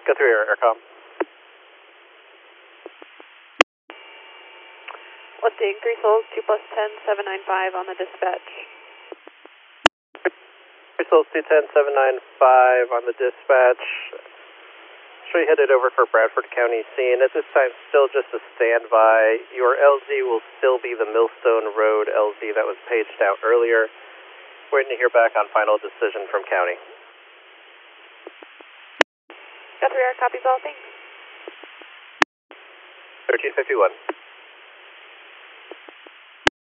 Go through your aircom. Lifting 3 souls, 2 plus 10, 795 on the dispatch. 3 souls, 210, 795 on the dispatch. So you headed over for Bradford County scene. At this time, still just a standby. Your LZ will still be the Millstone Road LZ that was paged out earlier. Waiting to hear back on final decision from County. Got 3 air copies all, thanks. 1351.